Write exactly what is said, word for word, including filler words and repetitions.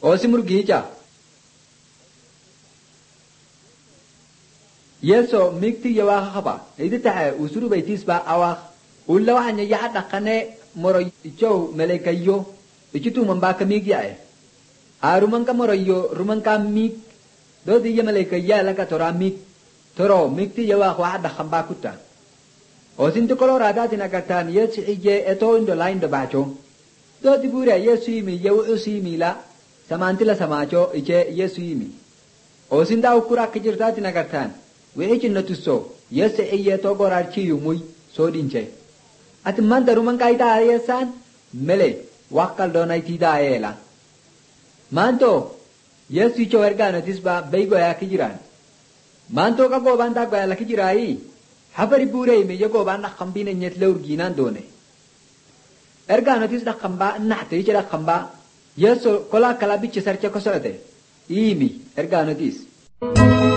osimur giija yeso mikti yawa khaba idita usuru baitis ba awa ulla wanya ya dhaqane moro jow melekayo ikitu mamba kamigya e aruman ka moroyo ruman ka mig dodi ya melekaya la ka toramik toro mikti yawa wa dhaqamba kutta osinto kolorada tinakatan yesi ije eto indo line do bacho dodi bure yesu mi yawu usimi la samantila samacho ije yesu mi osinda ukura kijirta tinakatan weechi natuso yesi ije to gorarchi yumui sodinche at mandaru man kaita ayesan mele wakal donaiti daela manto yesu cho ergano tisba beigo ya kijiran manto ka go banda go la kijirai habari bure me yago banda khambine nyet lewrginan done ergano tis da khamba nahte jira khamba yesu kola kala bichi sarche ko sorate imi ergano tis